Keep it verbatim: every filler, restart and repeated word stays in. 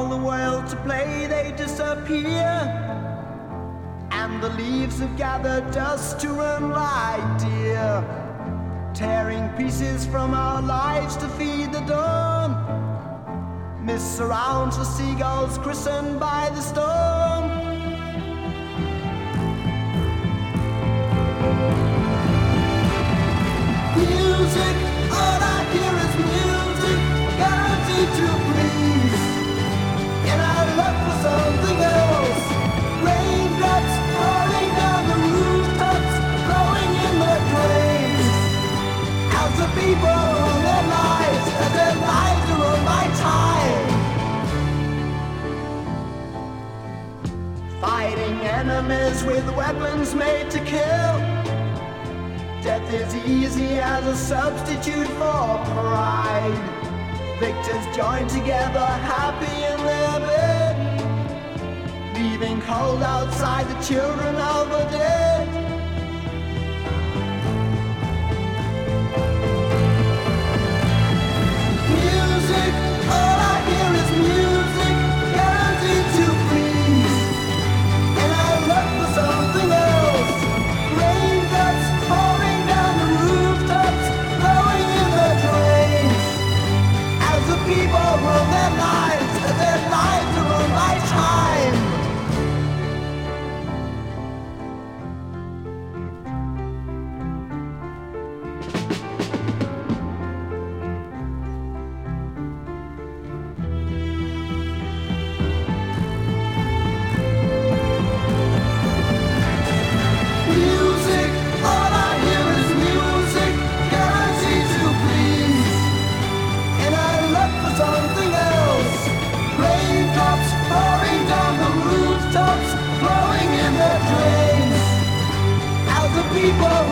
all the world to play, they disappear. And the leaves have gathered dust to run like deer, tearing pieces from our lives to feed the dawn. Mist surrounds the seagulls christened by the storm. Music, all I hear is music, guaranteed to please. And I look for something else. Raindrops falling down the rooftops, flowing in the drains. As the people run their lives, as their lives are on my time. Fighting enemies with weapons made to kill. Death is easy as a substitute for pride. Victors join together, happy in their bed, leaving cold outside the children of the dead. Music, all I hear is music, guaranteed to please. And I look for something else. Raindrops falling down the rooftops, flowing in the drains. As the people run their lives, as their lives are on my time. Music, all I hear is music, guaranteed to please. And I look for something else. Raindrops pouring down the rooftops, flowing in their drains. As the people